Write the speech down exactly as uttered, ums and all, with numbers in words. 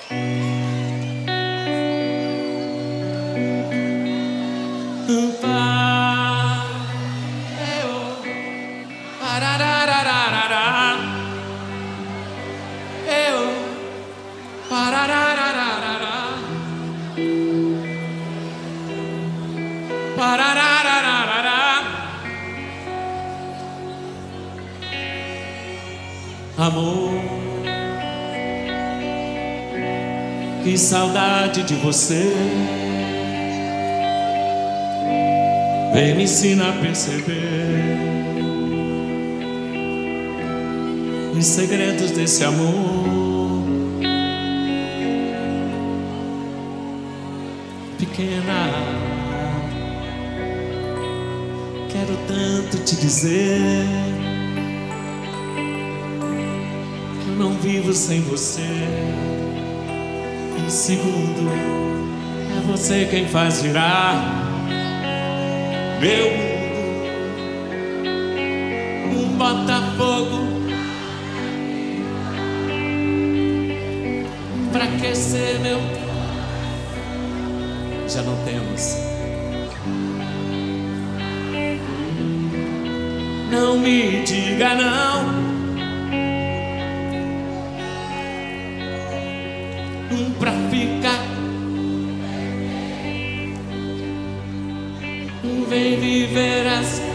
Amor, que saudade de você. Vem me ensinar a perceber os segredos desse amor. Pequena, quero tanto te dizer que eu não vivo sem você. Um segundo, é você quem faz girar meu mundo. Um Botafogo pra aquecer meu. Já não temos. Não me diga não. Um pra ficar. Um vem viver as